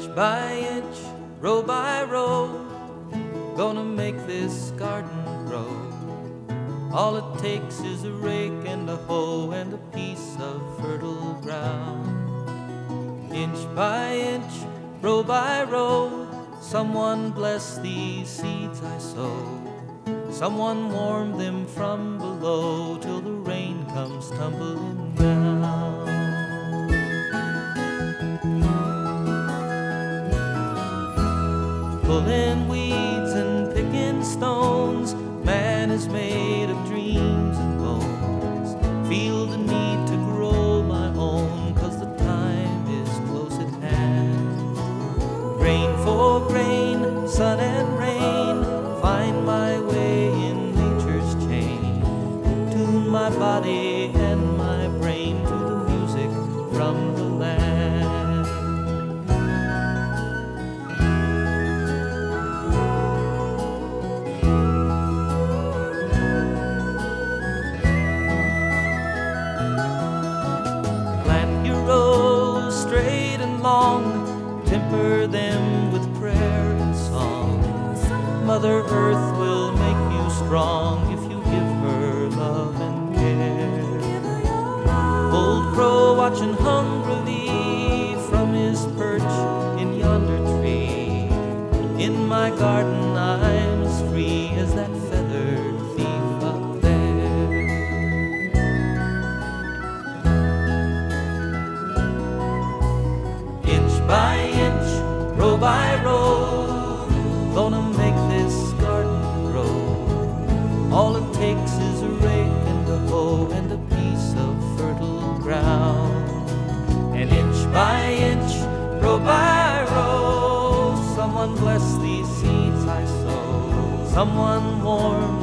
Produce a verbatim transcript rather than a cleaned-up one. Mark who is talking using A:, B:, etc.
A: Inch by inch, row by row, gonna make this garden grow. All it takes is a rake and a hoe and a piece of fertile ground. Inch by inch, row by row, someone bless these seeds I sow. Someone warm them from below till the rain comes tumbling down. Pulling weeds and picking stones, man is made of dreams and bones. Feel the need to grow my own, 'cause the time is close at hand. Grain for grain, sun and rain, find my way in nature's chain. Tune my body and my brain to the music from the land. Plant your rows straight and long, temper them with prayer and song. Mother Earth will make you strong if you give her love and care. Old crow watching hungrily from his perch in yonder tree. In my garden I'm as free as that feathered thief up there. Inch by inch, row by row, gonna make this garden grow. All it takes is a rake and a hoe and a piece of fertile ground. And inch by inch, row by row, someone bless these seeds I sow. Someone warm